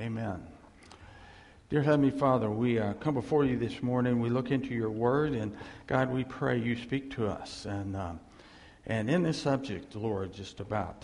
Amen. Dear Heavenly Father, we come before you this morning. We look into your word, and God, we pray you speak to us. And in this subject, Lord, just about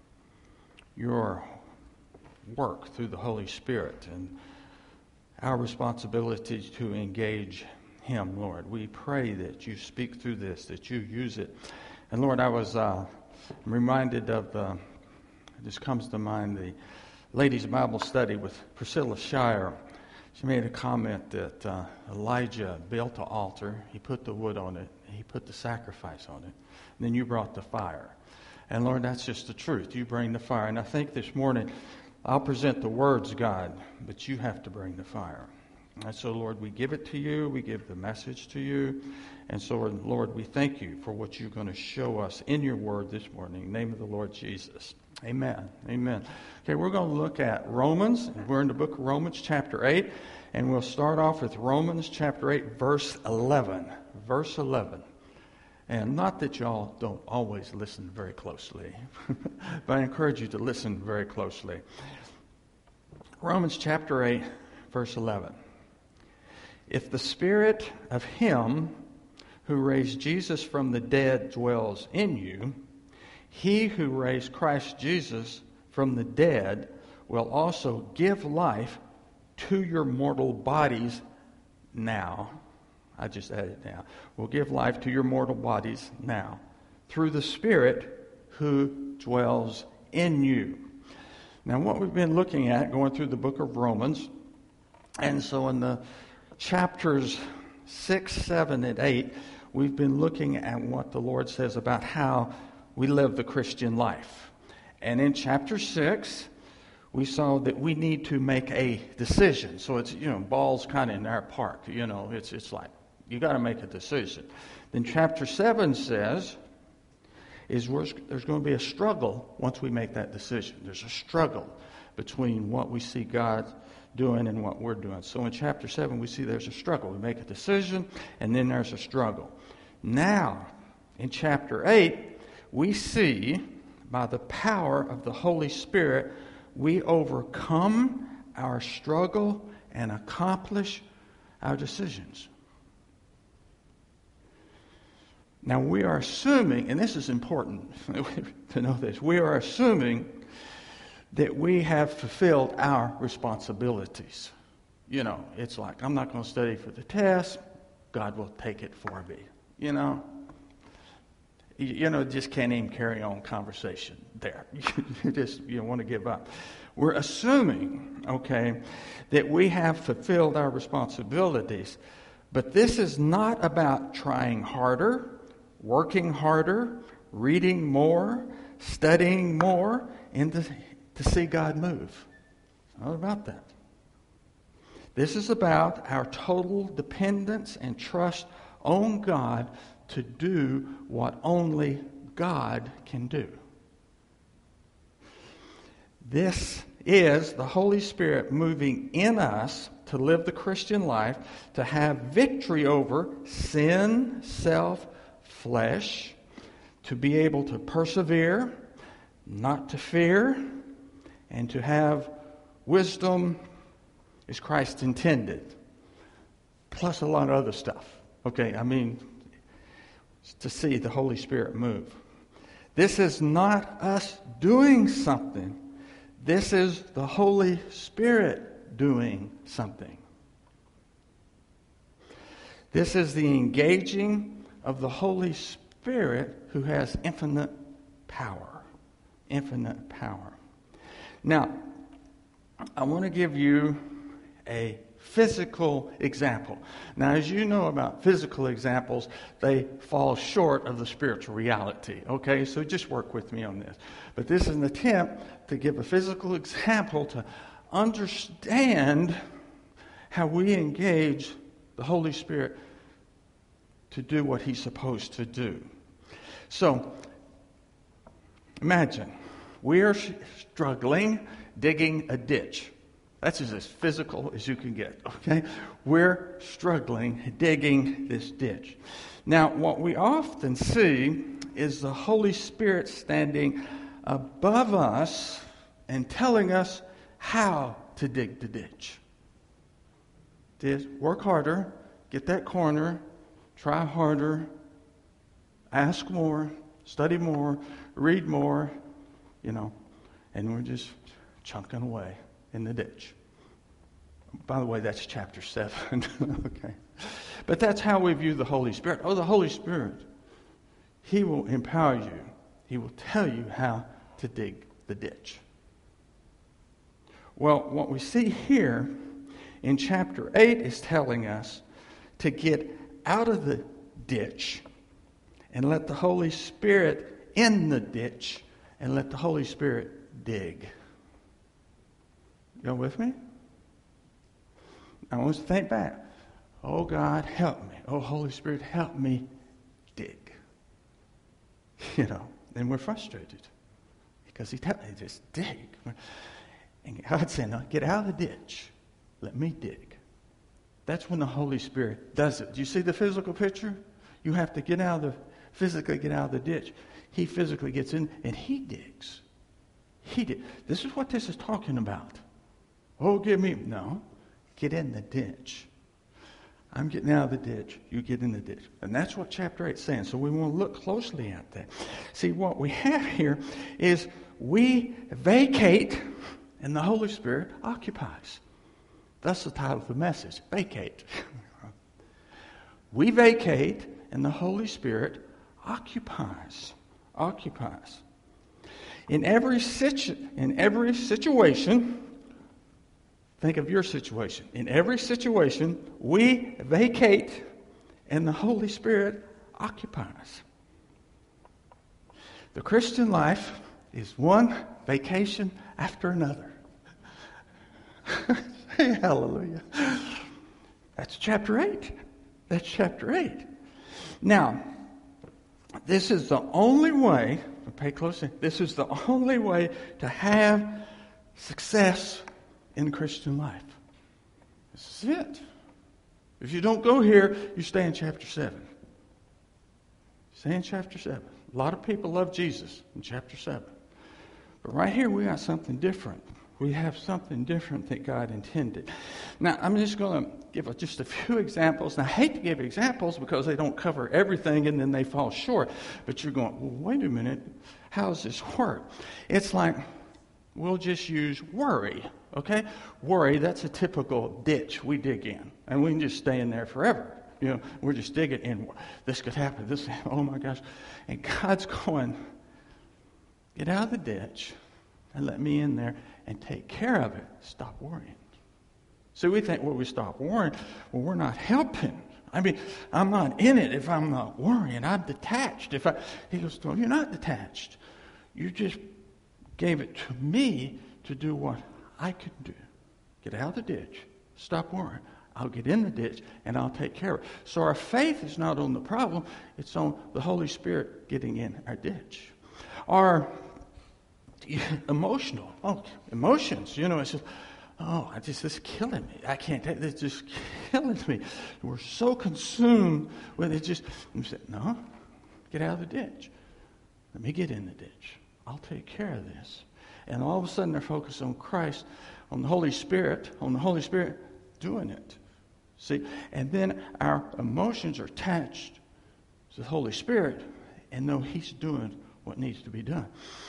your work through the Holy Spirit and our responsibility to engage him, Lord. We pray that you speak through this, that you use it. And Lord, I was reminded of, this comes to mind, the ladies' Bible study with Priscilla Shire. She made a comment that Elijah built an altar, he put the wood on it, he put the sacrifice on it, and then you brought the fire. And Lord, that's just the truth. You bring the fire. And I think this morning, I'll present the words, God, but you have to bring the fire. And so, Lord, we give it to you. We give the message to you. And so, Lord, we thank you for what you're going to show us in your word this morning. In the name of the Lord Jesus. Amen. Amen. Okay, we're going to look at Romans. We're in the book of Romans, chapter 8. And we'll start off with Romans, chapter 8, verse 11. Verse 11. And not that y'all don't always listen very closely, but I encourage you to listen very closely. Romans, chapter 8, verse 11. If the Spirit of him who raised Jesus from the dead dwells in you, he who raised Christ Jesus from the dead will also give life to your mortal bodies now. I just added now. Will give life to your mortal bodies now through the Spirit who dwells in you. Now, what we've been looking at going through the book of Romans, and so in the chapters 6, 7, and 8, we've been looking at what the Lord says about how we live the Christian life. And in chapter 6, we saw that we need to make a decision. So it's, ball's kind of in our park. It's like, you got to make a decision. Then chapter 7 says, there's going to be a struggle once we make that decision. There's a struggle between what we see God doing and what we're doing. So in chapter 7, we see there's a struggle. We make a decision, and then there's a struggle. Now, in chapter 8, we see, by the power of the Holy Spirit, we overcome our struggle and accomplish our decisions. Now, we are assuming, and this is important to know this, we are assuming that we have fulfilled our responsibilities. It's like, I'm not going to study for the test. God will take it for me. Just can't even carry on conversation there. You want to give up. We're assuming, that we have fulfilled our responsibilities. But this is not about trying harder, working harder, reading more, studying more, and to see God move. It's not about that. This is about our total dependence and trust on God to do what only God can do. This is the Holy Spirit moving in us to live the Christian life, to have victory over sin, self, flesh, to be able to persevere, not to fear, and to have wisdom as Christ intended, plus a lot of other stuff. To see the Holy Spirit move. This is not us doing something. This is the Holy Spirit doing something. This is the engaging of the Holy Spirit who has infinite power. Infinite power. Now, I want to give you a physical example. Now, as you know about physical examples, they fall short of the spiritual reality. So just work with me on this. But this is an attempt to give a physical example to understand how we engage the Holy Spirit to do what he's supposed to do. So, imagine we are struggling digging a ditch. That's as physical as you can get, We're struggling digging this ditch. Now, what we often see is the Holy Spirit standing above us and telling us how to dig the ditch. Just work harder, get that corner, try harder, ask more, study more, read more, and we're just chunking away in the ditch. By the way, that's chapter 7. Okay. But that's how we view the Holy Spirit. Oh, the Holy Spirit, He will empower you. He will tell you how to dig the ditch. Well, what we see here in chapter 8 is telling us to get out of the ditch and let the Holy Spirit in the ditch and let the Holy Spirit dig. You with me? I want us to think back. Oh, God, help me. Oh, Holy Spirit, help me dig. And we're frustrated because He tells me, just dig. And God said, no, get out of the ditch. Let me dig. That's when the Holy Spirit does it. Do you see the physical picture? You have to physically get out of the ditch. He physically gets in and He digs. He did. This is what this is talking about. Oh, no. Get in the ditch. I'm getting out of the ditch. You get in the ditch. And that's what chapter 8 is saying. So we want to look closely at that. See, what we have here is we vacate and the Holy Spirit occupies. That's the title of the message. Vacate. We vacate and the Holy Spirit occupies. Occupies. In every situation, think of your situation. In every situation, we vacate and the Holy Spirit occupies. The Christian life is one vacation after another. Hallelujah. That's chapter 8. That's chapter 8. Now, this is the only way, pay close attention, this is the only way to have success in Christian life. This is it. If you don't go here, you stay in chapter 7. Stay in chapter 7. A lot of people love Jesus in chapter 7. But right here we got something different. We have something different that God intended. Now, I'm just going to give just a few examples. And I hate to give examples because they don't cover everything and then they fall short. But you're going, well, wait a minute. How does this work? It's like, we'll just use worry. Okay? Worry, that's a typical ditch we dig in. And we can just stay in there forever. We're just digging in. This could happen. Oh my gosh. And God's going, get out of the ditch and let me in there and take care of it. Stop worrying. So we think, well, we stop worrying. Well, we're not helping. I mean, I'm not in it if I'm not worrying. I'm detached. He goes, no, you're not detached. You just gave it to me to do what I could do. Get out of the ditch. Stop worrying. I'll get in the ditch and I'll take care of it. So our faith is not on the problem. It's on the Holy Spirit getting in our ditch. Our emotions. It's just, this is killing me. I can't take this. It's just killing me. We're so consumed with it. You say, no, get out of the ditch. Let me get in the ditch. I'll take care of this. And all of a sudden they're focused on Christ, on the Holy Spirit doing it. See? And then our emotions are attached to the Holy Spirit and know He's doing what needs to be done.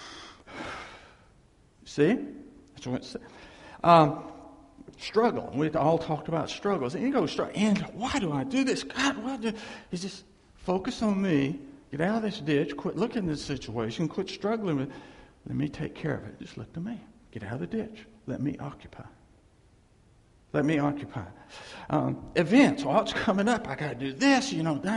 See? That's what it's struggle. We all talked about struggles. And you go, and why do I do this? God, why do you just focus on me, get out of this ditch, quit looking at this situation, quit struggling with it. Let me take care of it. Just look to me. Get out of the ditch. Let me occupy. Let me occupy. Events. Well, it's coming up. I got to do this.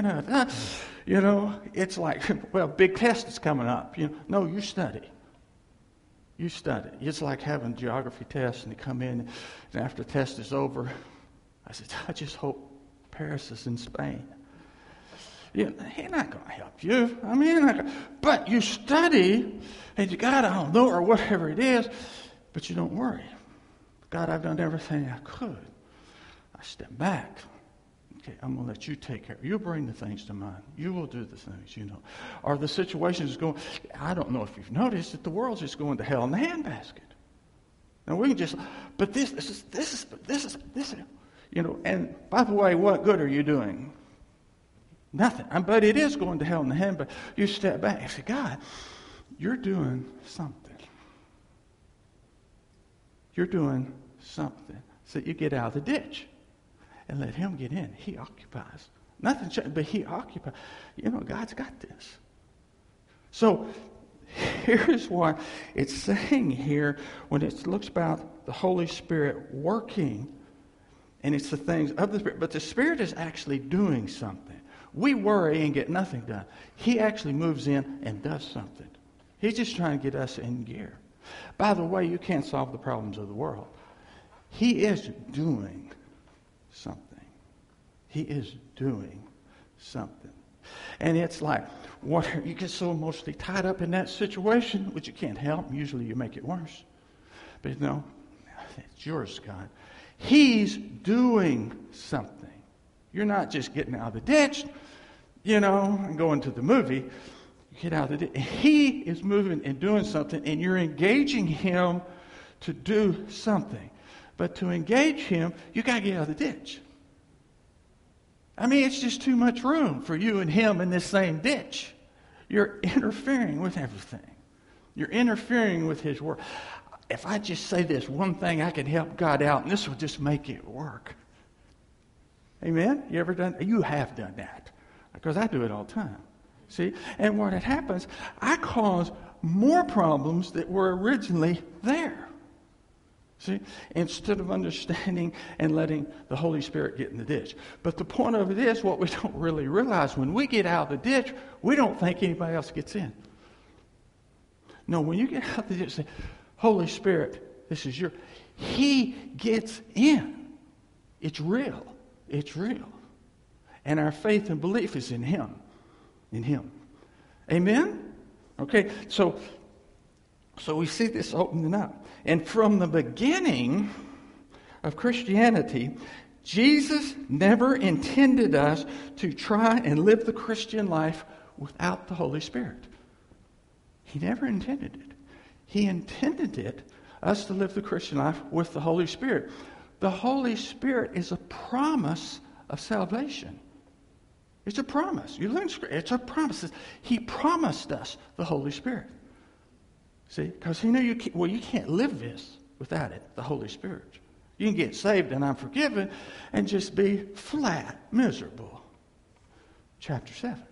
It's like, well, big test is coming up. No, you study. You study. It's like having geography tests, and you come in, and after the test is over, I said, I just hope Paris is in Spain. He's not going to help you. But you study, and you got to know, or whatever it is, but you don't worry. God, I've done everything I could. I step back. Okay, I'm going to let you take care of it. You bring the things to mind. You will do the things, Or the situation is going, I don't know if you've noticed that the world's just going to hell in the handbasket. And we can just, but this is, and by the way, what good are you doing? Nothing. But it is going to hell in the hand, but you step back and say, God, you're doing something. You're doing something. So you get out of the ditch and let him get in. He occupies. Nothing changed, but he occupies. God's got this. So here's what it's saying here when it looks about the Holy Spirit working, and it's the things of the Spirit. But the Spirit is actually doing something. We worry and get nothing done. He actually moves in and does something. He's just trying to get us in gear. By the way, you can't solve the problems of the world. He is doing something. He is doing something. And it's like, you get so emotionally tied up in that situation, which you can't help. Usually you make it worse. But no, it's yours, God. He's doing something. You're not just getting out of the ditch, and going to the movie. You get out of the ditch. He is moving and doing something, and you're engaging him to do something. But to engage him, you got to get out of the ditch. It's just too much room for you and him in this same ditch. You're interfering with everything. You're interfering with his work. If I just say this one thing, I can help God out, and this will just make it work. Amen? You ever done? You have done that. Because I do it all the time. See? And what happens, I cause more problems that were originally there. See? Instead of understanding and letting the Holy Spirit get in the ditch. But the point of it is, what we don't really realize, when we get out of the ditch, we don't think anybody else gets in. No, when you get out of the ditch, say, Holy Spirit, this is your... He gets in. It's real. It's real. And our faith and belief is in him. In him. Amen? Okay, so we see this opening up. And from the beginning of Christianity, Jesus never intended us to try and live the Christian life without the Holy Spirit. He never intended it. He intended us to live the Christian life with the Holy Spirit. The Holy Spirit is a promise of salvation. It's a promise. You learn Scripture. It's a promise. He promised us the Holy Spirit. See, because he knew you can't live this without it, the Holy Spirit. You can get saved and I'm forgiven and just be flat miserable. Chapter 7.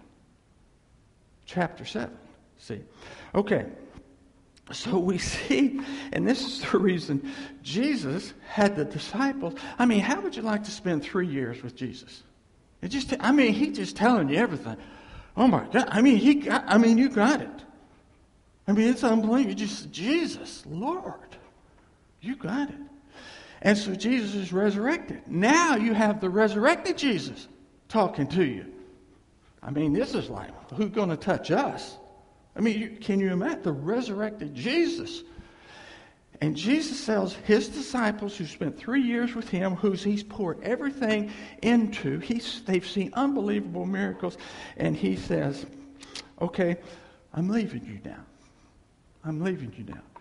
Chapter 7. See? Okay. So we see, and this is the reason Jesus had the disciples. How would you like to spend 3 years with Jesus? He's just telling you everything. Oh my God. You got it. It's unbelievable. Just, Jesus, Lord, you got it. And so Jesus is resurrected. Now you have the resurrected Jesus talking to you. This is like, who's going to touch us? Can you imagine the resurrected Jesus? And Jesus tells his disciples who spent 3 years with him, he's poured everything into. They've seen unbelievable miracles. And he says, okay, I'm leaving you now. I'm leaving you now.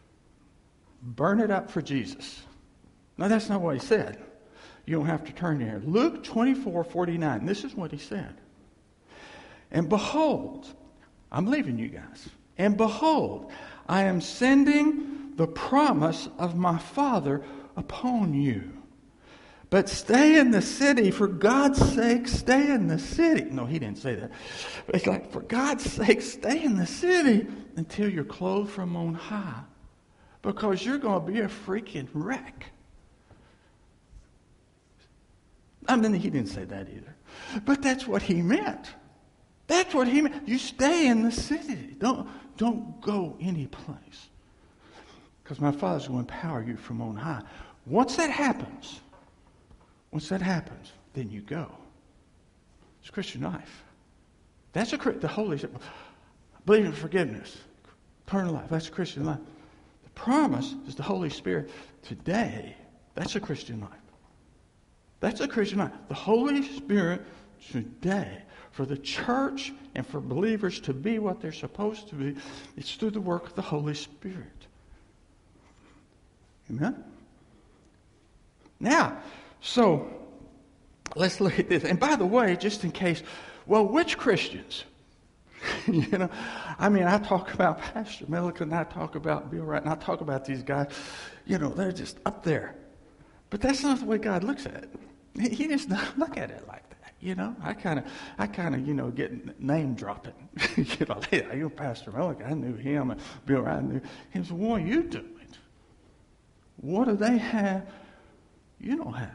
Burn it up for Jesus. No, that's not what he said. You don't have to turn here. Luke 24:49. This is what he said. And behold, I'm leaving you guys. And behold, I am sending the promise of my Father upon you. But stay in the city, for God's sake, stay in the city. No, he didn't say that. But it's like, for God's sake, stay in the city until you're clothed from on high. Because you're going to be a freaking wreck. He didn't say that either. But that's what he meant. That's what he meant. You stay in the city. Don't go any place. Because my Father's going to empower you from on high. Once that happens, then you go. It's Christian life. That's the Holy Spirit. Believe in forgiveness. Eternal life. That's a Christian life. The promise is the Holy Spirit today. That's a Christian life. That's a Christian life. The Holy Spirit today. For the church and for believers to be what they're supposed to be, it's through the work of the Holy Spirit. Amen? Now, so let's look at this. And by the way, just in case, well, which Christians? I talk about Pastor Milliken, and I talk about Bill Wright, and I talk about these guys. They're just up there. But that's not the way God looks at it. He just doesn't look at it like that. I kind of, get name dropping. Hey, Pastor Milliken, I knew him, and Bill Wright, I knew him. So what are you doing? What do they have you don't have?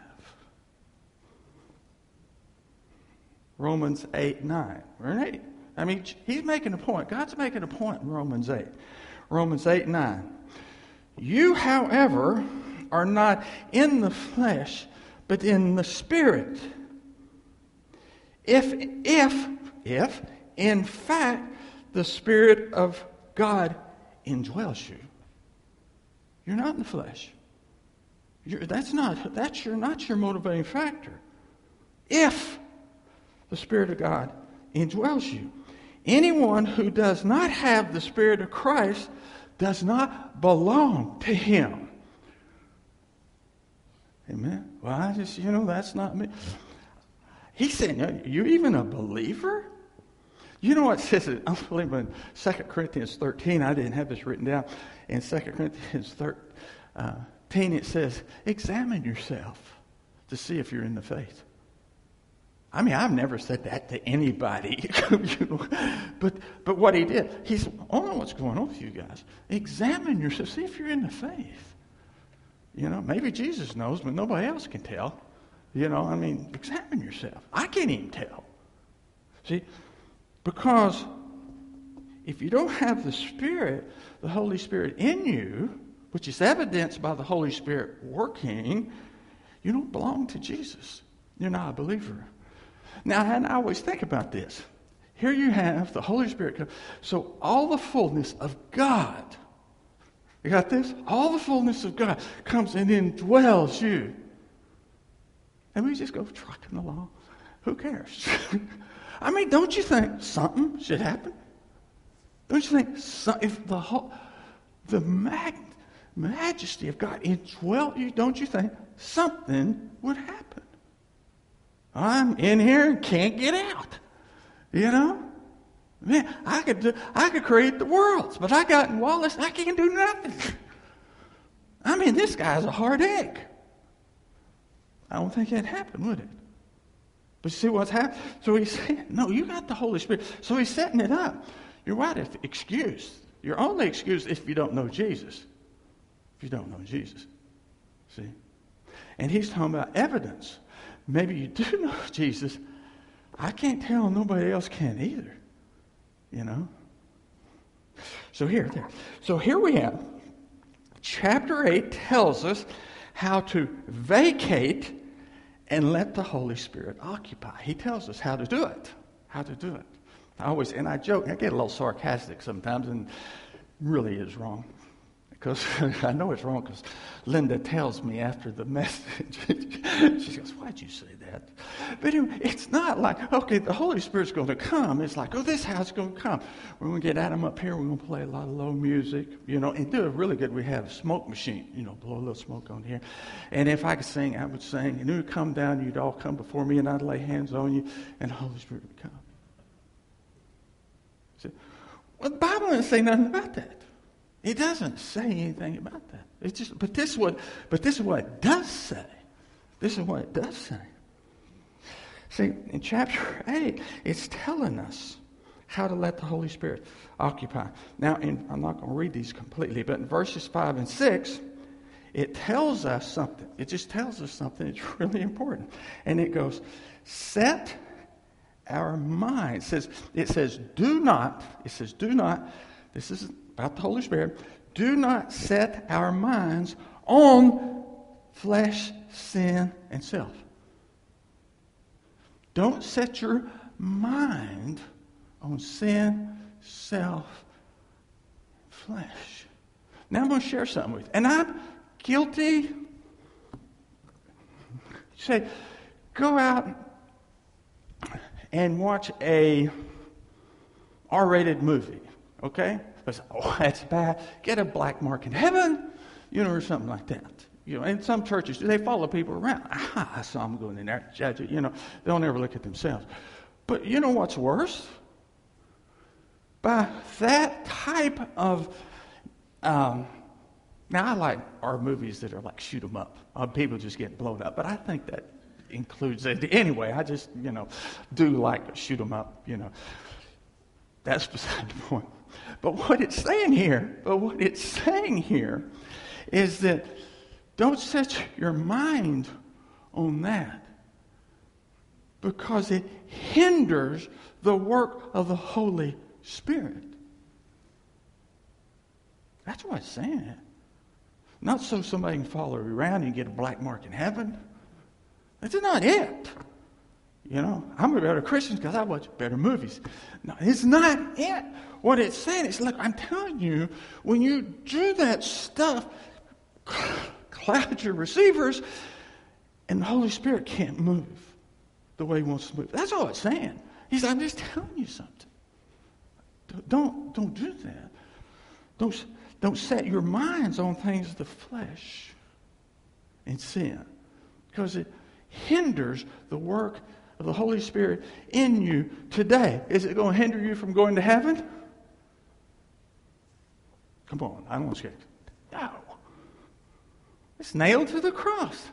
Romans 8:9. We're in 8. He's making a point. God's making a point in Romans 8. Romans 8:9. You, however, are not in the flesh, but in the Spirit. If in fact the Spirit of God indwells you, you're not in the flesh. That's not your motivating factor. If the Spirit of God indwells you. Anyone who does not have the Spirit of Christ does not belong to Him. Amen. Well, that's not me. He's saying, you even a believer? You know what it says, I believe in 2 Corinthians 13, I didn't have this written down. In 2 Corinthians 13, it says, examine yourself to see if you're in the faith. I've never said that to anybody, but what he did, he said, I don't know what's going on with you guys. Examine yourself, see if you're in the faith. Maybe Jesus knows, but nobody else can tell. Examine yourself. I can't even tell. See, because if you don't have the Spirit, the Holy Spirit in you, which is evidenced by the Holy Spirit working, you don't belong to Jesus. You're not a believer. Now, and I always think about this. Here you have the Holy Spirit come. So all the fullness of God, you got this? All the fullness of God comes and indwells you. And we just go trucking along. Who cares? Don't you think something should happen? Don't you think if the majesty of God indwelt you, don't you think something would happen? I'm in here and can't get out. Man, I could create the worlds, but I got in Wallace, I can't do nothing. This guy's a hard egg. I don't think that'd happen, would it? But see what's happened? So he's saying, no, you got the Holy Spirit. So he's setting it up. You're right, excuse. You're only excused if you don't know Jesus. If you don't know Jesus. See? And he's talking about evidence. Maybe you do know Jesus. I can't tell, nobody else can either. So here we have, chapter 8 tells us how to vacate and let the Holy Spirit occupy. He tells us how to do it. I joke, I get a little sarcastic sometimes, and really is wrong. Because I know it's wrong because Linda tells me after the message. She goes, why'd you say that? But anyway, it's not like, okay, the Holy Spirit's going to come. It's like, this is how it's going to come. We're going to get Adam up here. We're going to play a lot of low music, and do it really good. We have a smoke machine, blow a little smoke on here. And if I could sing, I would sing. And it would come down. You'd all come before me, and I'd lay hands on you, and the Holy Spirit would come. See? Well, the Bible doesn't say nothing about that. It doesn't say anything about that. But this is what it does say. This is what it does say. See, in chapter 8, it's telling us how to let the Holy Spirit occupy. Now, I'm not going to read these completely, but in verses 5 and 6, it tells us something. It just tells us something that's really important. And it goes, set our minds. It says, do not, this is about the Holy Spirit, do not set our minds on flesh, sin, and self. Don't set your mind on sin, self, flesh. Now I'm going to share something with you. And I'm guilty. You say, go out and watch a R-rated movie, okay? But, that's bad. Get a black mark in heaven. or something like that. In some churches, they follow people around. I saw them going in there, judge it. They don't ever look at themselves. But you know what's worse? By that type of, now I like our movies that are like shoot 'em up. People just get blown up. But I think that includes it. Anyway, I just, do like shoot 'em up, That's beside the point. But what it's saying here is that don't set your mind on that, because it hinders the work of the Holy Spirit. That's what it's saying. Not so somebody can follow you around and get a black mark in heaven. That's not it. I'm a better Christian because I watch better movies. No, it's not it. What it's saying is, look, I'm telling you, when you do that stuff, cloud your receivers, and the Holy Spirit can't move the way He wants to move. That's all it's saying. He's, I'm just telling you something. Don't do that. Don't set your minds on things of the flesh and sin, because it hinders the work of the Holy Spirit in you today. Is it going to hinder you from going to heaven? Come on, I don't want to scare you. No. It's nailed to the cross.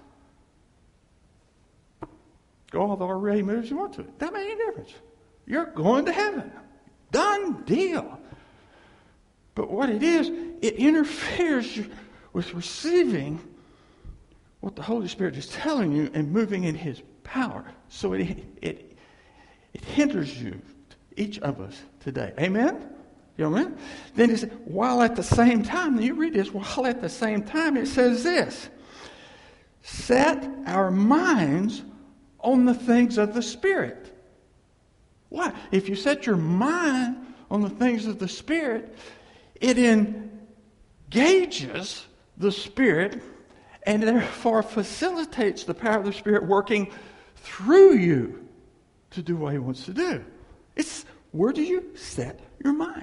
Go all the R-rated movies you want to. That made any difference. You're going to heaven. Done deal. But what it is, it interferes with receiving what the Holy Spirit is telling you and moving in His power. So it hinders you, each of us today. Amen? You know what I mean? Then it says, while at the same time, you read this, while at the same time, it says this: set our minds on the things of the Spirit. Why? If you set your mind on the things of the Spirit, it engages the Spirit and therefore facilitates the power of the Spirit working through you to do what He wants to do. It's, where do you set your mind?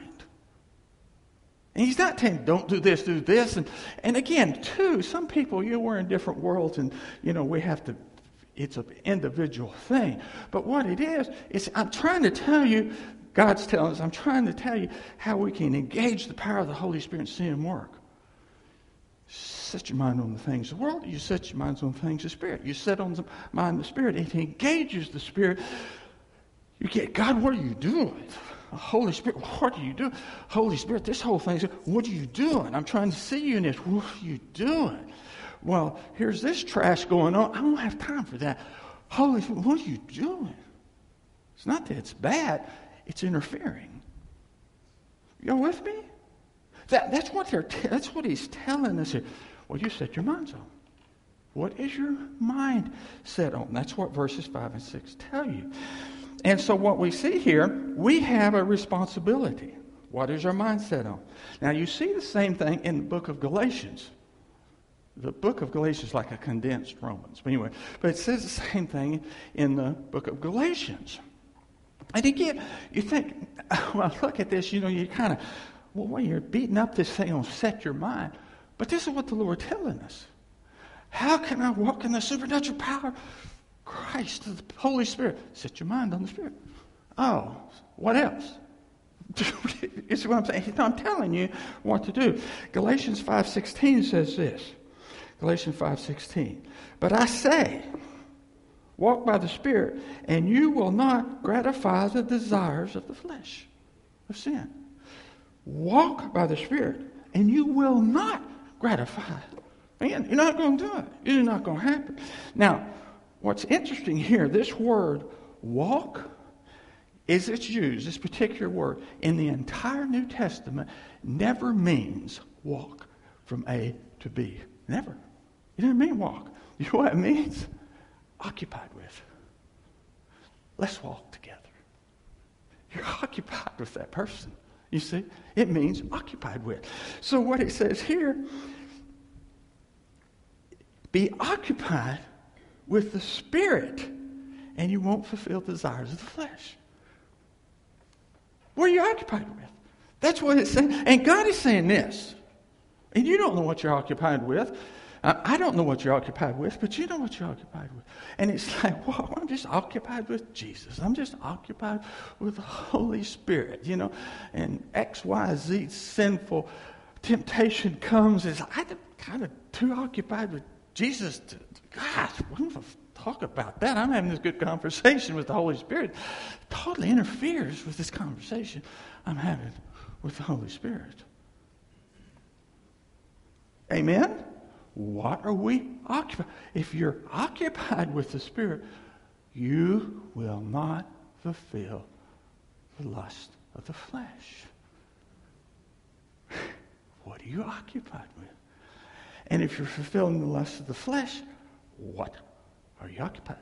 And He's not saying, don't do this, do this. And again, too, some people, we're in different worlds, and, we have to, it's an individual thing. But what it is, I'm trying to tell you, God's telling us, I'm trying to tell you how we can engage the power of the Holy Spirit and see Him work. Set your mind on the things of the world. You set your minds on the things of the Spirit. You set on the mind of the Spirit. It engages the Spirit. You get, God, what are you doing? Holy Spirit, what are you doing? Holy Spirit, this whole thing, what are you doing? I'm trying to see you in this. What are you doing? Well, here's this trash going on. I don't have time for that. Holy Spirit, what are you doing? It's not that it's bad. It's interfering. You with me? That's what He's telling us here. Well, you set your minds on. What is your mind set on? That's what verses 5 and 6 tell you. And so what we see here, we have a responsibility. What is our mind set on? Now, you see the same thing in the book of Galatians. The book of Galatians is like a condensed Romans. But anyway, but it says the same thing in the book of Galatians. And again, you think, well, look at this, you kind of, well, you're beating up this thing on set your mind. But this is what the Lord is telling us. How can I walk in the supernatural power of Christ, the Holy Spirit? Set your mind on the Spirit. Oh, what else? You see what I'm saying? I'm telling you what to do. Galatians 5:16 says this. Galatians 5:16. But I say, walk by the Spirit, and you will not gratify the desires of the flesh, of sin. Walk by the Spirit, and you will not gratify. Man, you're not going to do it. It's not going to happen. Now, what's interesting here, this word, walk, is it's used, this particular word, in the entire New Testament, never means walk from A to B. Never. It doesn't mean walk. You know what it means? Occupied with. Let's walk together. You're occupied with that person. You see? It means occupied with. So what it says here, be occupied with the Spirit, and you won't fulfill the desires of the flesh. What are you occupied with? That's what it's saying. And God is saying this. And you don't know what you're occupied with. I don't know what you're occupied with, but you know what you're occupied with. And it's like, whoa, I'm just occupied with Jesus. I'm just occupied with the Holy Spirit, And X, Y, Z sinful temptation comes. I'm kind of too occupied with Jesus. Gosh, what am I talk about that? I'm having this good conversation with the Holy Spirit. It totally interferes with this conversation I'm having with the Holy Spirit. Amen? What are we occupied? If you're occupied with the Spirit, you will not fulfill the lust of the flesh. What are you occupied with? And if you're fulfilling the lust of the flesh, what are you occupied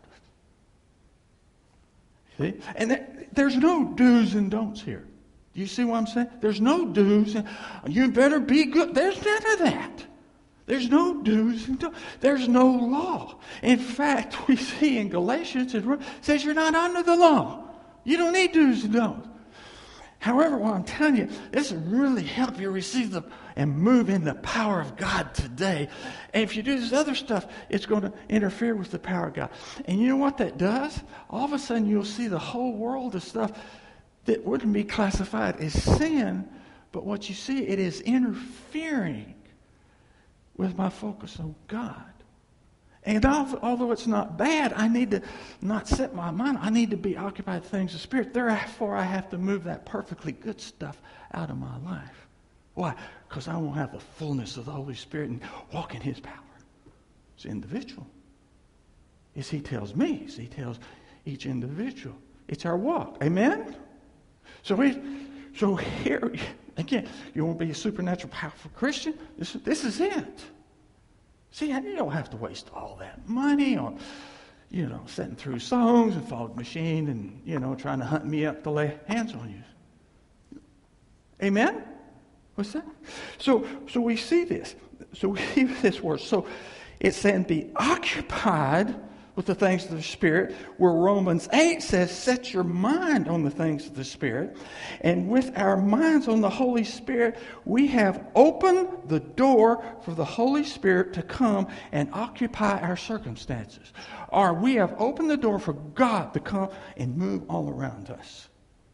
with? See? And there's no do's and don'ts here. Do you see what I'm saying? There's no do's and you better be good. There's none of that. There's no do's and don'ts. There's no law. In fact, we see in Galatians, it says you're not under the law. You don't need do's and don'ts. However, what I'm telling you, this will really help you receive and move in the power of God today. And if you do this other stuff, it's going to interfere with the power of God. And you know what that does? All of a sudden, you'll see the whole world of stuff that wouldn't be classified as sin, but what you see, it is interfering with my focus on God. And although it's not bad, I need to not set my mind. I need to be occupied with things of Spirit. Therefore, I have to move that perfectly good stuff out of my life. Why? Because I won't have the fullness of the Holy Spirit and walk in His power. It's individual. As He tells me, as He tells each individual. It's our walk. Amen? So here, again, you want to be a supernatural, powerful Christian? This is it. See, you don't have to waste all that money on, sitting through songs and fog machine and, trying to hunt me up to lay hands on you. Amen? What's that? So we see this. So we see this word. So it's saying be occupied with the things of the Spirit, where Romans 8 says, set your mind on the things of the Spirit. And with our minds on the Holy Spirit, we have opened the door for the Holy Spirit to come and occupy our circumstances. Or we have opened the door for God to come and move all around us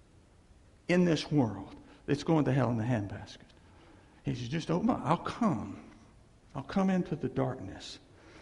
in this world that's going to hell in the handbasket. He says, just open up. I'll come. I'll come into the darkness.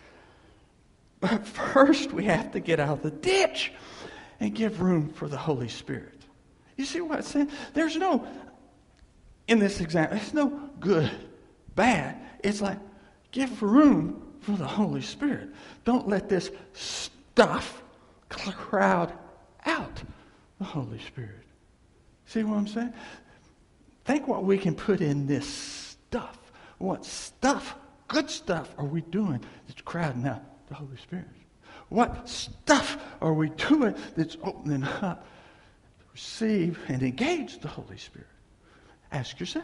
But first, we have to get out of the ditch and give room for the Holy Spirit. You see what I'm saying? There's no, in this example, there's no good, bad. It's like, give room for the Holy Spirit. Don't let this stuff crowd out the Holy Spirit. See what I'm saying? Think what we can put in this stuff. What stuff, good stuff, are we doing that's crowding out the Holy Spirit? What stuff are we doing that's opening up to receive and engage the Holy Spirit? Ask yourself.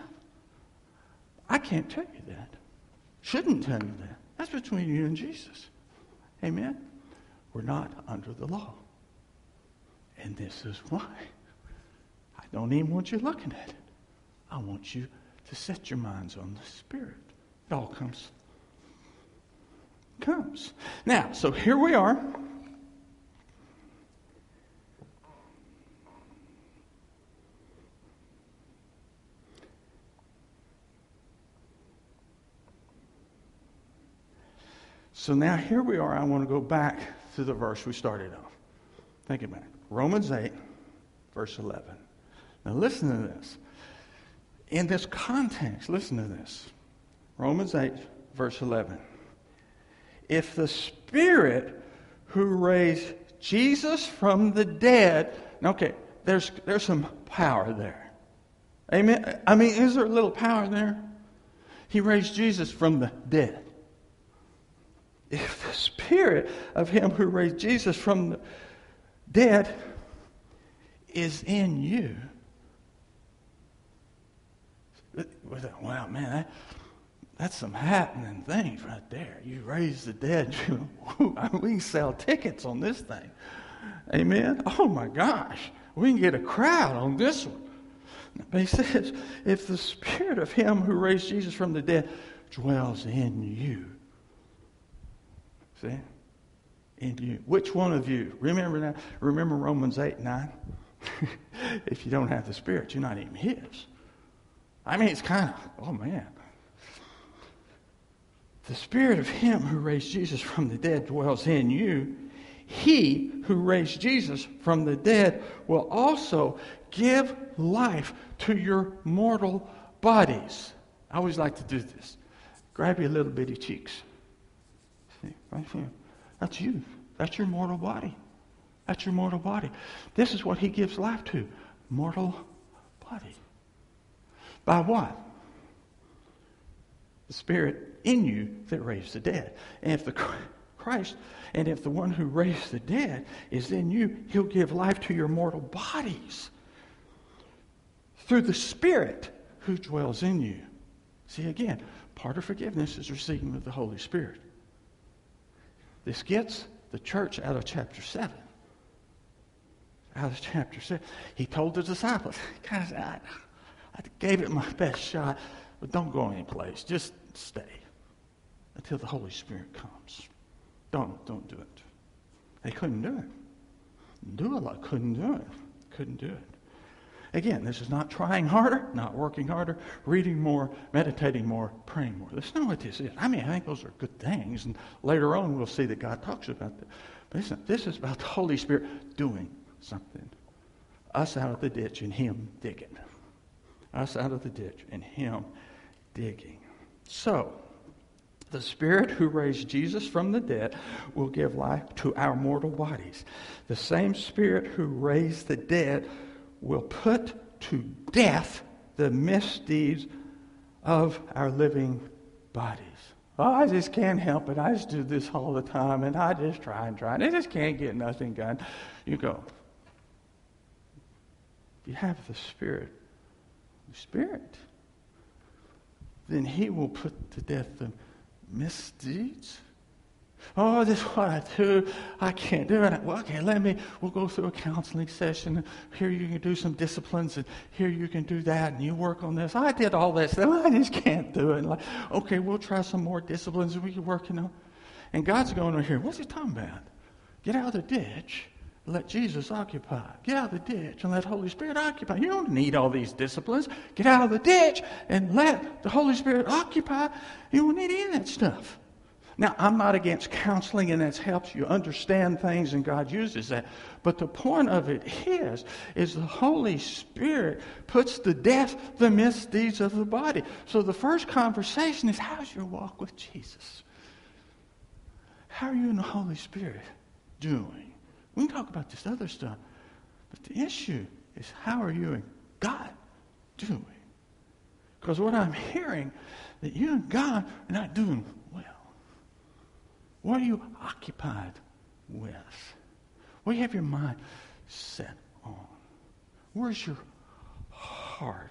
I can't tell you that. Shouldn't tell you that. That's between you and Jesus. Amen? We're not under the law. And this is why. I don't even want you looking at it. I want you to set your minds on the Spirit. It all comes. Now, so here we are. So now here we are. I want to go back to the verse we started on. Think about it. Romans 8, verse 11. Now listen to this. In this context, listen to this. Romans 8, verse 11. If the Spirit who raised Jesus from the dead, okay, there's some power there. Amen? I mean, is there a little power there? He raised Jesus from the dead. If the Spirit of Him who raised Jesus from the dead is in you, wow, man, that's some happening things right there. You raise the dead. We can sell tickets on this thing. Amen? Oh, my gosh. We can get a crowd on this one. But he says, if the Spirit of Him who raised Jesus from the dead dwells in you. See? In you. Which one of you? Remember that? Remember Romans 8:9? If you don't have the Spirit, you're not even His. I mean, it's kind of, oh man. The Spirit of Him who raised Jesus from the dead dwells in you. He who raised Jesus from the dead will also give life to your mortal bodies. I always like to do this. Grab your little bitty cheeks. See, right here. That's you. That's your mortal body. That's your mortal body. This is what He gives life to. Mortal body. By what? The Spirit in you that raised the dead. And if the Christ, and if the one who raised the dead is in you, He'll give life to your mortal bodies through the Spirit who dwells in you. See, again, part of forgiveness is receiving of the Holy Spirit. This gets the church out of chapter 7. Out of chapter 7. He told the disciples, guys, I gave it my best shot, but don't go anyplace. Just stay until the Holy Spirit comes. Don't do it. They couldn't do it. Couldn't do it. Again, this is not trying harder, not working harder, reading more, meditating more, praying more. That's not what this is. I mean, I think those are good things, and later on we'll see that God talks about that. But listen, this is about the Holy Spirit doing something. Us out of the ditch and Him digging. Us out of the ditch and Him digging. So, the Spirit who raised Jesus from the dead will give life to our mortal bodies. The same Spirit who raised the dead will put to death the misdeeds of our living bodies. Oh, I just can't help it. I just do this all the time, and I just try and I just can't get nothing done. You go. You have the Spirit, then He will put to death the misdeeds. Oh, this is what I do. I can't do it. Well, okay, we'll go through a counseling session. Here you can do some disciplines, and here you can do that, and you work on this. I did all this, and I just can't do it. Like, okay, we'll try some more disciplines, and we can work, And God's going over here, what's He talking about? Get out of the ditch. Let Jesus occupy. Get out of the ditch and let the Holy Spirit occupy. You don't need all these disciplines. Get out of the ditch and let the Holy Spirit occupy. You don't need any of that stuff. Now, I'm not against counseling, and that helps you understand things, and God uses that. But the point of it is the Holy Spirit puts to death the misdeeds of the body. So the first conversation is, how's your walk with Jesus? How are you and the Holy Spirit doing? We can talk about this other stuff, but the issue is, how are you and God doing? Because what I'm hearing, that you and God are not doing well. What are you occupied with? What do you have your mind set on? Where's your heart?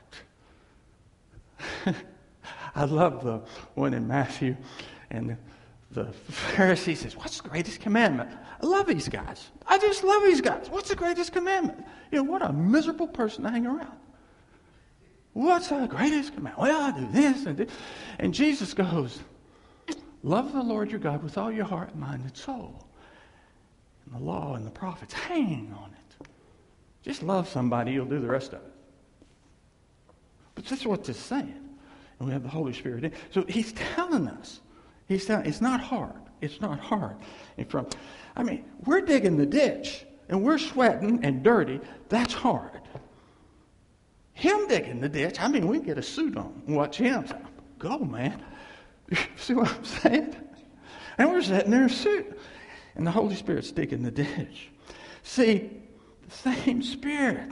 I love the one in Matthew, and the Pharisee says, what's the greatest commandment? I love these guys. I just love these guys. What's the greatest commandment? What a miserable person to hang around. What's the greatest commandment? Well, I do this and this. And Jesus goes, love the Lord your God with all your heart, mind, and soul. And the law and the prophets hang on it. Just love somebody, you'll do the rest of it. But that's what it's saying. And we have the Holy Spirit in. So He's telling us. He's telling, it's not hard. It's not hard. We're digging the ditch, and we're sweating and dirty. That's hard. Him digging the ditch, we can get a suit on and watch him. Go, man. See what I'm saying? And we're sitting there in a suit. And the Holy Spirit's digging the ditch. See, the same Spirit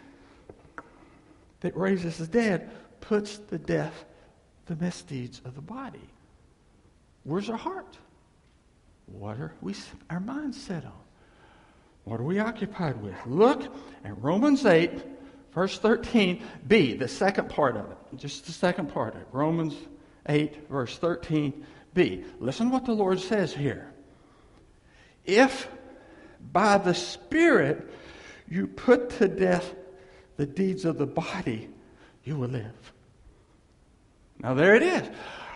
that raises the dead puts to death the misdeeds of the body. Where's our heart? What are our minds set on? What are we occupied with? Look at Romans 8, verse 13b, the second part of it. Just the second part of it. Romans 8, verse 13b. Listen what the Lord says here. If by the Spirit you put to death the deeds of the body, you will live. Now there it is.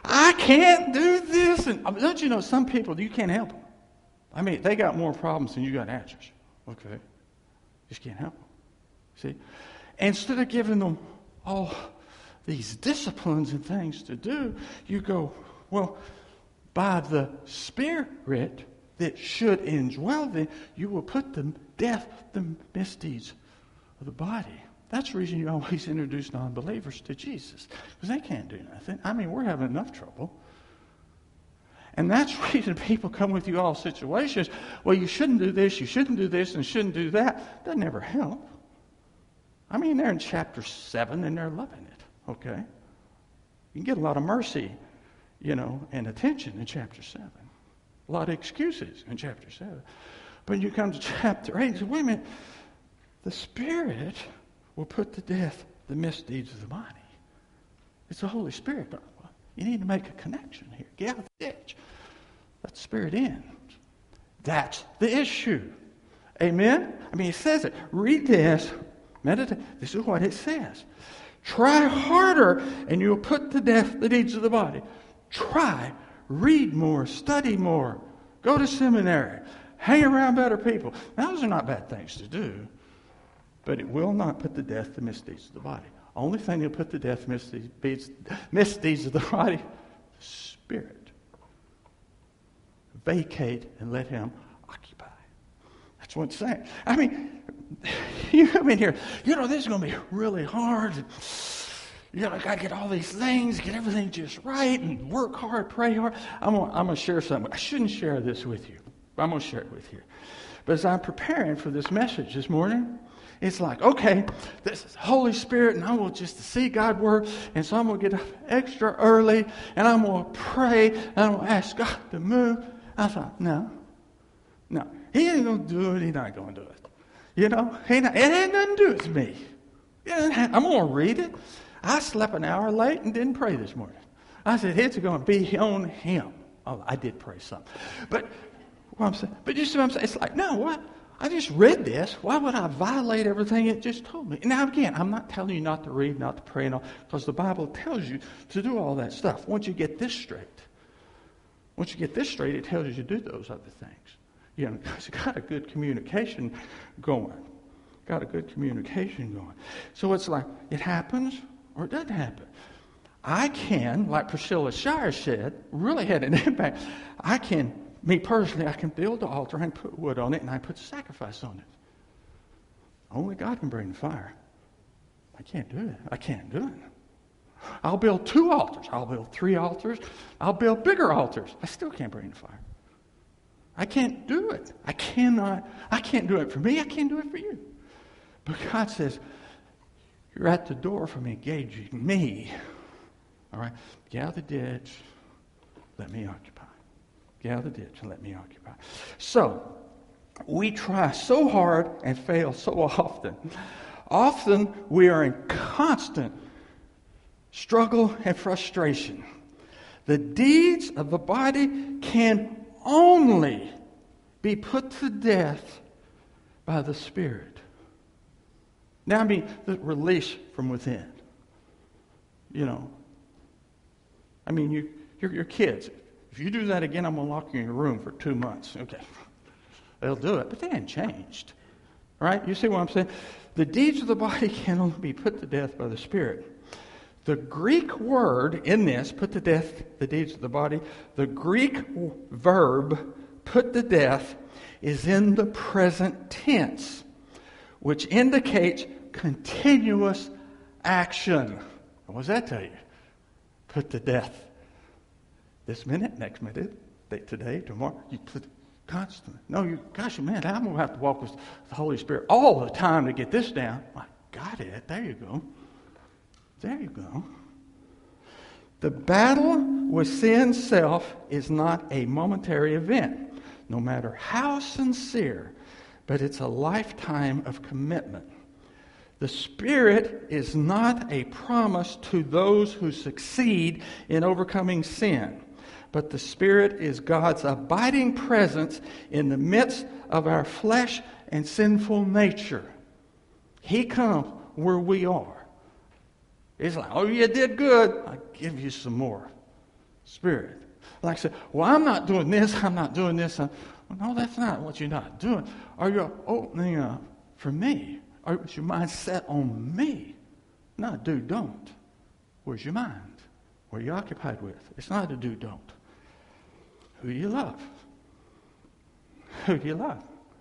I can't do this. And don't you know some people, you can't help them. I mean, they got more problems than you got answers. Okay. Just can't help them. See? Instead of giving them all these disciplines and things to do, you go, well, by the Spirit that should indwell them, you will put to death the misdeeds of the body. That's the reason you always introduce non-believers to Jesus, because they can't do nothing. I mean, we're having enough trouble. And that's the reason people come with you all situations. Well, you shouldn't do this, you shouldn't do this, and shouldn't do that. Doesn't ever help. I mean, they're in chapter 7 and they're loving it, okay? You can get a lot of mercy, and attention in chapter 7. A lot of excuses in chapter 7. But you come to chapter 8 and say, wait a minute, the Spirit will put to death the misdeeds of the body. It's the Holy Spirit. But you need to make a connection here. Get out of the ditch. Let the Spirit in. That's the issue. Amen? I mean, it says it. Read this. Meditate. This is what it says. Try harder, and you'll put to death the deeds of the body. Try. Read more. Study more. Go to seminary. Hang around better people. Now, those are not bad things to do. But it will not put to death the misdeeds of the body. Only thing that'll put to death misdeeds of the body, the Spirit. Vacate and let Him occupy. That's what it's saying. I mean, you come in here, this is going to be really hard. Got to get all these things, get everything just right, and work hard, pray hard. I'm going to share something. I shouldn't share this with you. I'm going to share it with you. But as I'm preparing for this message this morning, it's like, okay, this is Holy Spirit, and I want just to see God work, and so I'm going to get up extra early, and I'm going to pray, and I'm going to ask God to move. I thought, no, He ain't going to do it. He's not going to do it. It ain't nothing to do with me. I'm going to read it. I slept an hour late and didn't pray this morning. I said, it's going to be on Him. Oh, I did pray some. But what I'm saying, you see what I'm saying? It's like, no, what? I just read this. Why would I violate everything it just told me? Now, again, I'm not telling you not to read, not to pray, and all, because the Bible tells you to do all that stuff. Once you get this straight, it tells you to do those other things. Because you got a good communication going. So it's like, it happens or it doesn't happen. I can, like Priscilla Shire said, really had an impact. Me personally, I can build the altar and put wood on it, and I put sacrifice on it. Only God can bring the fire. I can't do it. I'll build 2 altars. I'll build 3 altars. I'll build bigger altars. I still can't bring the fire. I can't do it. I can't do it for me. I can't do it for you. But God says, you're at the door from engaging me. All right? Get out of the ditch. Let me occupy. Get out of the ditch and let me occupy. So, we try so hard and fail so often. Often, we are in constant struggle and frustration. The deeds of the body can only be put to death by the Spirit. Now, I mean, the release from within. I mean, your kids. If you do that again, I'm going to lock you in your room for 2 months. Okay. They'll do it, but they haven't changed. All right? You see what I'm saying? The deeds of the body can only be put to death by the Spirit. The Greek word in this, put to death the deeds of the body, the Greek verb, put to death, is in the present tense, which indicates continuous action. What does that tell you? Put to death. This minute, next minute, today, tomorrow, you put constant. No, gosh, man, I'm going to have to walk with the Holy Spirit all the time to get this down. I got it. There you go. The battle with sin's self is not a momentary event, no matter how sincere, but it's a lifetime of commitment. The Spirit is not a promise to those who succeed in overcoming sin, but the Spirit is God's abiding presence in the midst of our flesh and sinful nature. He comes where we are. It's like, oh, you did good. I'll give you some more. Spirit. Like I said, well, I'm not doing this, I'm not doing this. Well, no, that's not what you're not doing. Are you opening up for me? Is your mind set on me? Not do, don't. Where's your mind? What are you occupied with? It's not a do, don't. Who do you love? Who do you love?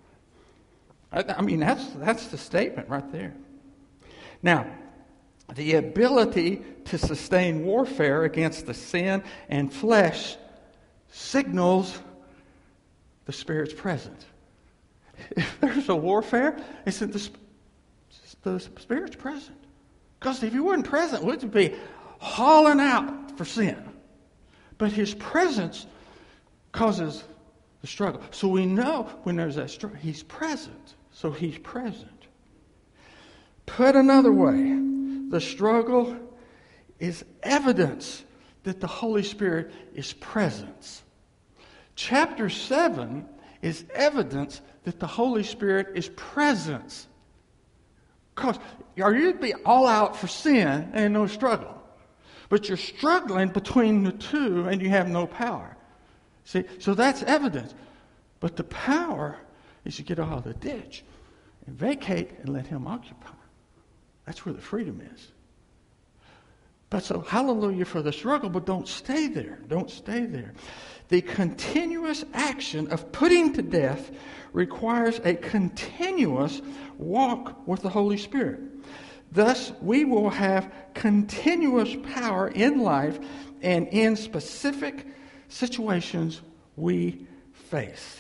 I mean, that's the statement right there. Now, the ability to sustain warfare against the sin and flesh signals the Spirit's presence. If there's a warfare, it's that the Spirit's present. Because if he wasn't present, we'd be hauling out for sin. But his presence causes the struggle. So we know when there's that struggle, he's present. So he's present. Put another way, the struggle is evidence that the Holy Spirit is present. Chapter 7 is evidence that the Holy Spirit is present. Because you'd be all out for sin and no struggle. But you're struggling between the two and you have no power. See, so that's evidence. But the power is to get out of the ditch and vacate and let him occupy. That's where the freedom is. But so, hallelujah for the struggle, but don't stay there. Don't stay there. The continuous action of putting to death requires a continuous walk with the Holy Spirit. Thus, we will have continuous power in life and in specific situations we face.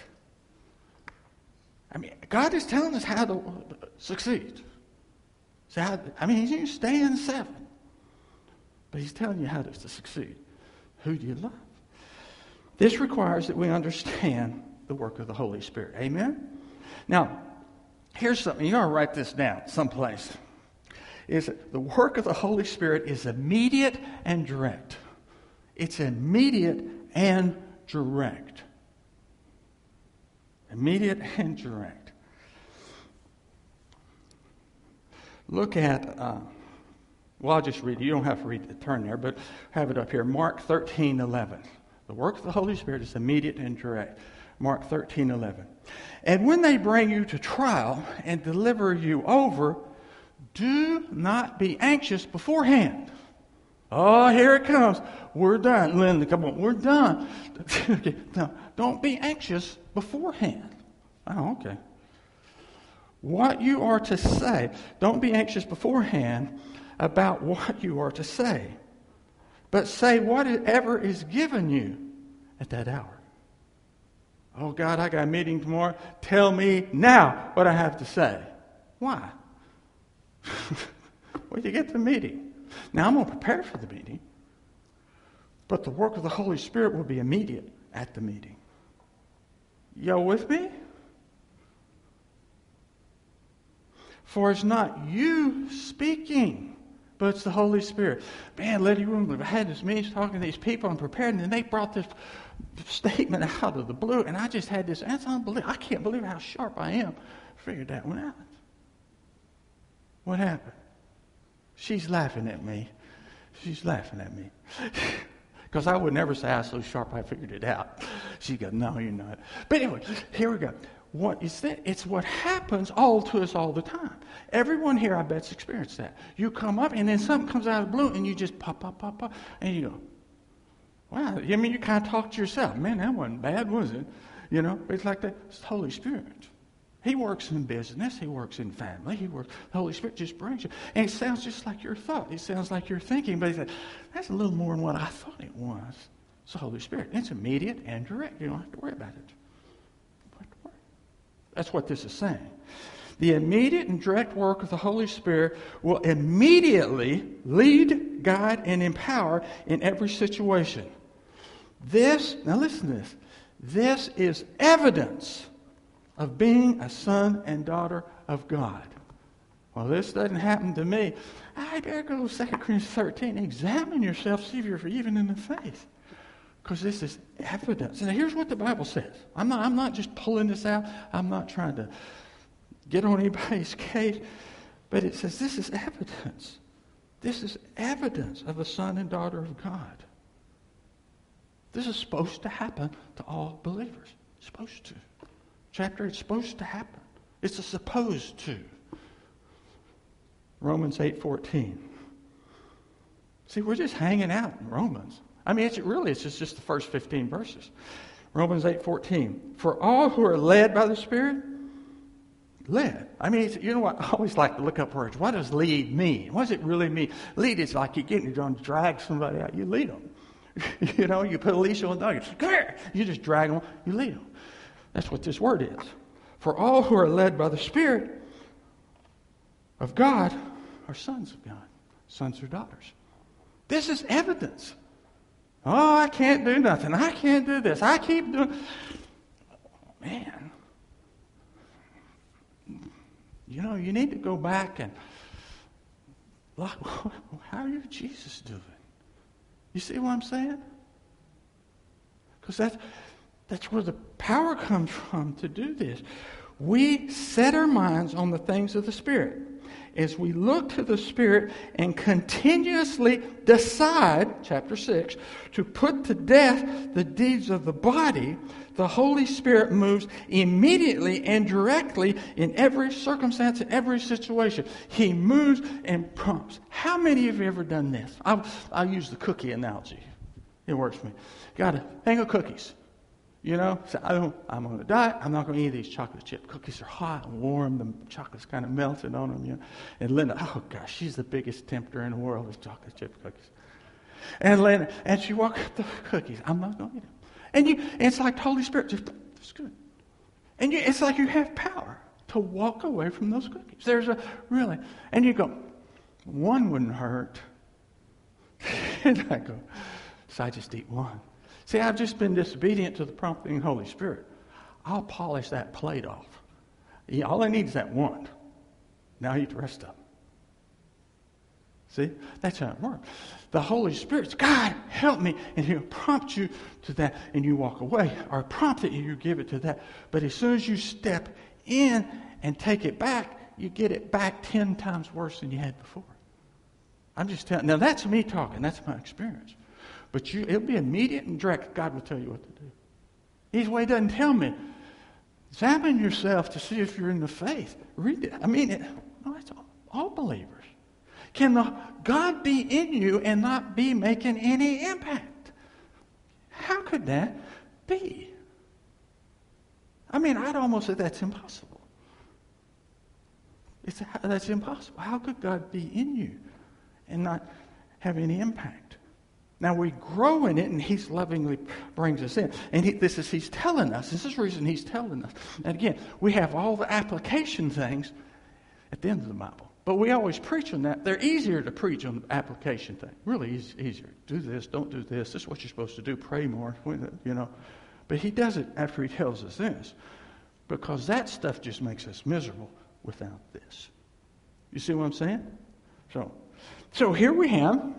I mean, God is telling us how to succeed. So he's going to stay in 7. But he's telling you how to succeed. Who do you love? This requires that we understand the work of the Holy Spirit. Amen? Now, here's something. You ought to write this down someplace. Is the work of the Holy Spirit is immediate and direct. It's immediate and direct. Immediate and direct. Look at, I'll just read it. You don't have to read the turn there, but have it up here. Mark 13:11. The work of the Holy Spirit is immediate and direct. Mark 13:11. And when they bring you to trial and deliver you over, do not be anxious beforehand. Oh, here it comes. We're done. Linda, come on. We're done. No, don't be anxious beforehand. Oh, okay. What you are to say. Don't be anxious beforehand about what you are to say. But say whatever is given you at that hour. Oh, God, I got a meeting tomorrow. Tell me now what I have to say. Why? Where'd you get the meeting? Now, I'm going to prepare for the meeting. But the work of the Holy Spirit will be immediate at the meeting. Y'all with me? For it's not you speaking, but it's the Holy Spirit. Man, Letty Room, I had this meeting talking to these people and prepared, and they brought this statement out of the blue, and I just had this, that's unbelievable. I can't believe how sharp I am. Figured that one out. What happened? She's laughing at me. She's laughing at me. Because I would never say I was so sharp I figured it out. She goes, no, you're not. But anyway, here we go. What is that? It's what happens all to us all the time. Everyone here, I bet's experienced that. You come up and then something comes out of the blue and you just pop, and you go, wow. I mean, you kind of talk to yourself. Man, that wasn't bad, was it? You know, it's like that. It's the Holy Spirit. He works in business. He works in family. The Holy Spirit just brings you. And it sounds just like your thought. It sounds like you're thinking. But he said, that's a little more than what I thought it was. It's the Holy Spirit. It's immediate and direct. You don't have to worry about it. That's what this is saying. The immediate and direct work of the Holy Spirit will immediately lead, guide, and empower in every situation. Now listen to this. This is evidence of being a son and daughter of God. Well, this doesn't happen to me. I better go to 2 Corinthians 13. Examine yourself, see if you're even in the faith. Because this is evidence. And here's what the Bible says. I'm not just pulling this out. I'm not trying to get on anybody's case. But it says this is evidence. This is evidence of a son and daughter of God. This is supposed to happen to all believers. It's supposed to. It's supposed to happen. It's a supposed to. Romans 8:14. See, we're just hanging out in Romans. I mean, it's just the first 15 verses. Romans 8:14. For all who are led by the Spirit, led. I mean, you know what? I always like to look up words. What does lead mean? What does it really mean? Lead is like you're going to drag somebody out. You lead them. You know, you put a leash on a dog. Come here. You just drag them. You lead them. That's what this word is. For all who are led by the Spirit of God are sons of God. Sons or daughters. This is evidence. Oh, I can't do nothing. I can't do this. I keep doing... Man. You know, you need to go back and... Look, how are you Jesus doing? You see what I'm saying? Because that's where the power comes from to do this. We set our minds on the things of the Spirit. As we look to the Spirit and continuously decide, chapter 6, to put to death the deeds of the body, the Holy Spirit moves immediately and directly in every circumstance, in every situation. He moves and prompts. How many of you have ever done this? I'll use the cookie analogy. It works for me. Got a thing of cookies. You know, so I'm on a diet. I'm not going to eat these chocolate chip cookies. Are hot and warm. The chocolate's kind of melted on them. You know. And Linda, oh gosh, she's the biggest tempter in the world with chocolate chip cookies. And Linda, and she walked up the cookies. I'm not going to eat them. And it's like the Holy Spirit just, it's good. And it's like you have power to walk away from those cookies. And you go, one wouldn't hurt. And I go, so I just eat one. See, I've just been disobedient to the prompting of the Holy Spirit. I'll polish that plate off. Yeah, all I need is that one. Now I eat the rest of them. See? That's how it works. The Holy Spirit's, God, help me. And He'll prompt you to that and you walk away. Or prompt it and you give it to that. But as soon as you step in and take it back, you get it back 10 times worse than you had before. I'm just telling. Now that's me talking. That's my experience. But it'll be immediate and direct. God will tell you what to do. He doesn't tell me. Examine yourself to see if you're in the faith. Read it. I mean, it's all believers. Can God be in you and not be making any impact? How could that be? I mean, I'd almost say that's impossible. That's impossible. How could God be in you and not have any impact? Now we grow in it, and He lovingly brings us in. And He's telling us. This is the reason He's telling us. And again, we have all the application things at the end of the Bible. But we always preach on that. They're easier to preach on the application thing. Really easier. Do this, don't do this. This is what you're supposed to do. Pray more, you know. But He does it after He tells us this. Because that stuff just makes us miserable without this. You see what I'm saying? So here we have...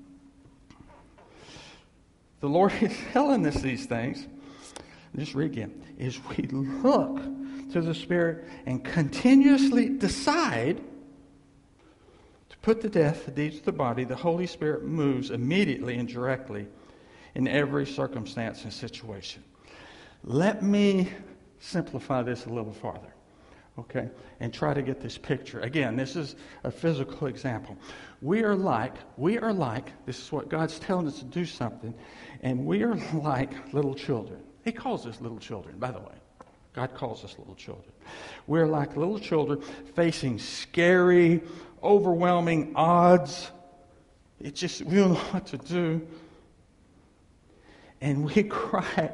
The Lord is telling us these things. Just read again. As we look to the Spirit and continuously decide to put to death the deeds of the body, the Holy Spirit moves immediately and directly in every circumstance and situation. Let me simplify this a little farther. Okay? And try to get this picture. Again, this is a physical example. We are like, this is what God's telling us to do something, and we are like little children. He calls us little children, by the way. God calls us little children. We're like little children facing scary, overwhelming odds. We don't know what to do. And we cry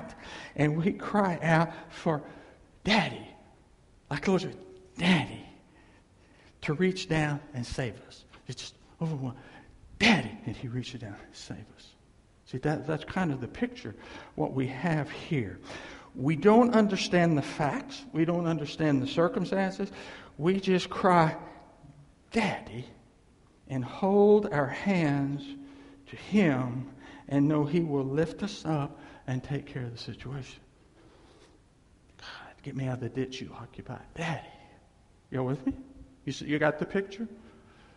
out for Daddy. Like little children, Daddy, to reach down and save us. It's just overwhelming. Daddy, and He reaches down and saves us. See, that's kind of the picture, what we have here. We don't understand the facts. We don't understand the circumstances. We just cry, Daddy, and hold our hands to Him and know He will lift us up and take care of the situation. God, get me out of the ditch you occupy. Daddy, you with me? You got the picture?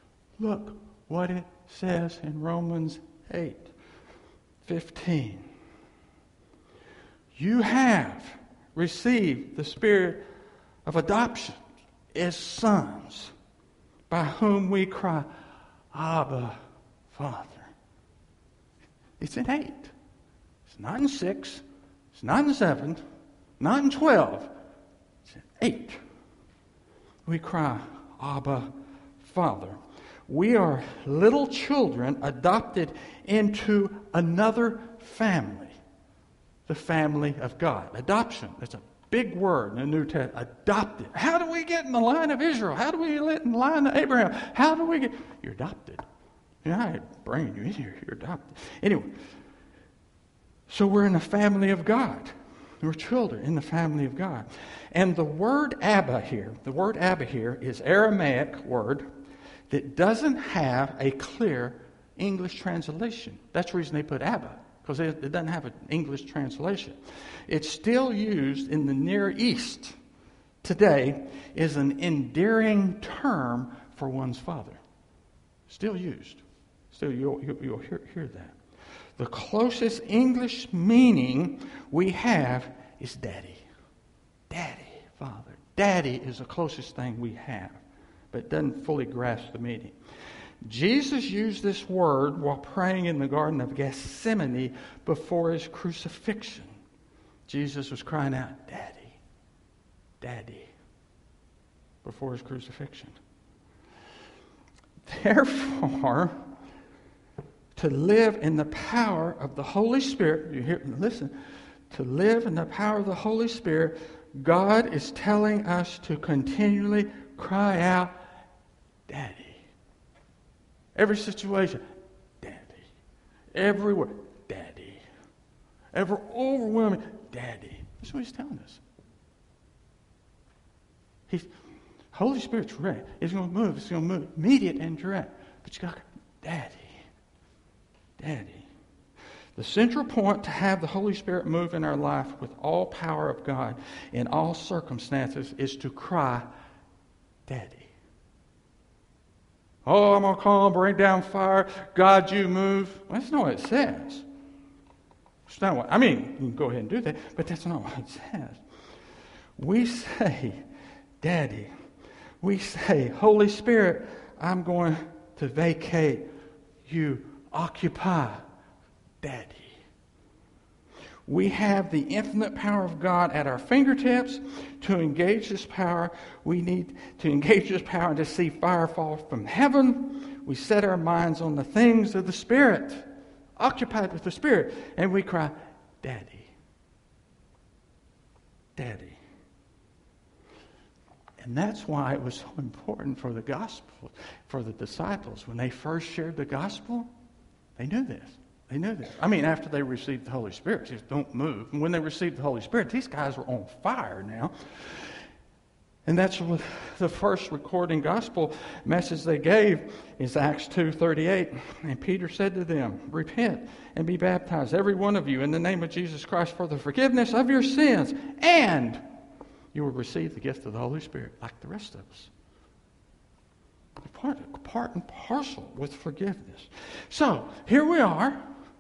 Look what it says in Romans 8:15. you have received the Spirit of adoption as sons, by whom we cry, Abba, Father. It's in 8. It's not in 6. It's not in 7. Not in 12. It's in 8. We cry, Abba, Father. We are little children adopted into another family. The family of God. Adoption. That's a big word in the New Testament. Adopted. How do we get in the line of Israel? How do we get in the line of Abraham? How do we get... You're adopted. I bring you in here. You're adopted. Anyway. So we're in the family of God. We're children in the family of God. And the word Abba here is Aramaic word that doesn't have a clear English translation. That's the reason they put Abba, because it doesn't have an English translation. It's still used in the Near East today as an endearing term for one's father. Still used. Still, you'll hear that. The closest English meaning we have is daddy. Daddy, father. Daddy is the closest thing we have, but it doesn't fully grasp the meaning. Jesus used this word while praying in the Garden of Gethsemane before his crucifixion. Jesus was crying out, Daddy, Daddy, before his crucifixion. Therefore, to live in the power of the Holy Spirit, to live in the power of the Holy Spirit, God is telling us to continually cry out, Daddy. Every situation, Daddy. Everywhere, Daddy. Ever overwhelming, Daddy. That's what he's telling us. Holy Spirit's direct. It's going to move. It's going to move immediate and direct. But you got Daddy. Daddy. The central point to have the Holy Spirit move in our life with all power of God in all circumstances is to cry, Daddy. Oh, I'm going to come, bring down fire. God, you move. Well, that's not what it says. It's not what, I mean, you can go ahead and do that, but that's not what it says. We say, Daddy. We say, Holy Spirit, I'm going to vacate. You occupy, Daddy. We have the infinite power of God at our fingertips. To engage this power, we need to engage this power and to see fire fall from heaven. We set our minds on the things of the Spirit, occupied with the Spirit, and we cry, Daddy. Daddy. And that's why it was so important for the gospel, for the disciples. When they first shared the gospel, they knew this. They knew this. I mean, after they received the Holy Spirit, just don't move. And when they received the Holy Spirit, these guys were on fire now. And that's what the first recording gospel message they gave is Acts 2:38. And Peter said to them, Repent and be baptized, every one of you, in the name of Jesus Christ for the forgiveness of your sins, and you will receive the gift of the Holy Spirit like the rest of us. Part and parcel with forgiveness. So, here we are.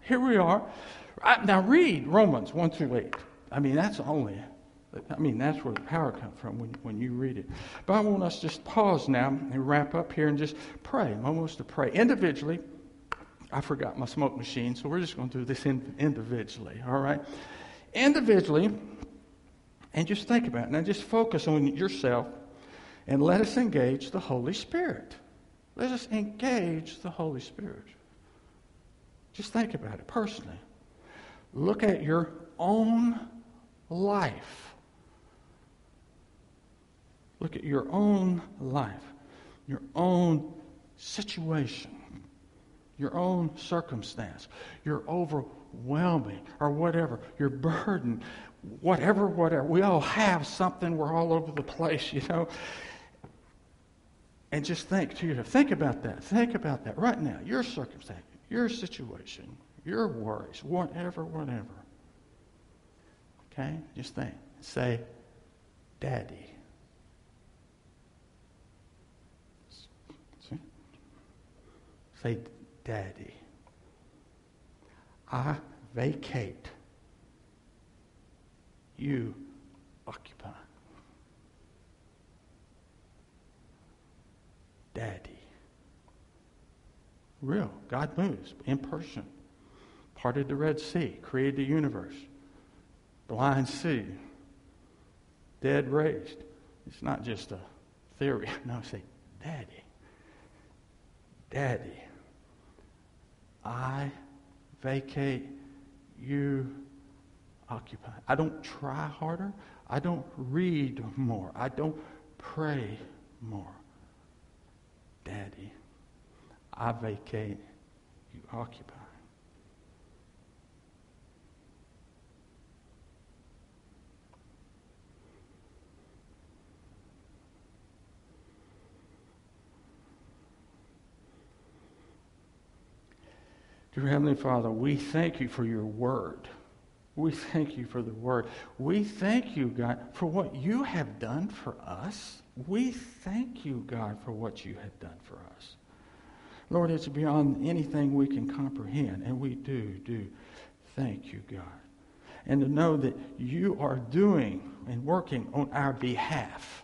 Now read Romans 1-8. I mean, that's where the power comes from when you read it. But I want us to just pause now and wrap up here and just pray. I'm almost to pray individually. I forgot my smoke machine, so we're just going to do this individually, all right? Individually, and just think about it. Now just focus on yourself and let us engage the Holy Spirit. Let us engage the Holy Spirit. Just think about it personally. Look at your own life. Look at your own life, your own situation, your own circumstance, your overwhelming or whatever, your burden, whatever. We all have something. We're all over the place, you know. And just think to yourself, think about that right now, your circumstance, your situation, your worries, whatever. Okay? Just think. Say, Daddy. See? Say, Daddy. I vacate you occupy. Daddy. Real. God moves in person. Parted the Red Sea. Created the universe. Blind see. Dead raised. It's not just a theory. No, say, Daddy. Daddy. I vacate, you occupy. I don't try harder. I don't read more. I don't pray more. Daddy, I vacate, you occupy. Dear Heavenly Father, we thank you for your word. We thank you for the word. We thank you, God, for what you have done for us. We thank you, God, for what you have done for us. Lord, it's beyond anything we can comprehend, and we do thank you, God. And to know that you are doing and working on our behalf.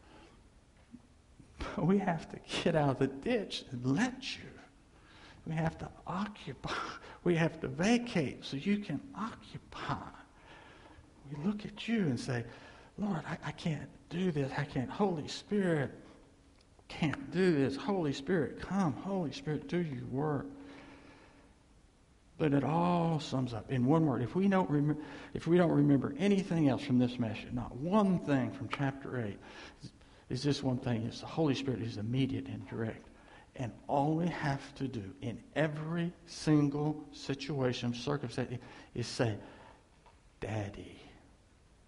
We have to get out of the ditch and let you. We have to occupy. We have to vacate so you can occupy. We look at you and say, Lord, I can't do this. I can't. Holy Spirit, can't do this. Holy Spirit, come. Holy Spirit, do your work. But it all sums up in one word. If we don't remember anything else from this message, not one thing from chapter 8, is this one thing. It's the Holy Spirit is immediate and direct. And all we have to do in every single situation, circumstance, is say, Daddy.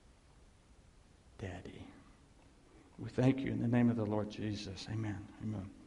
Daddy. We thank you in the name of the Lord Jesus. Amen. Amen.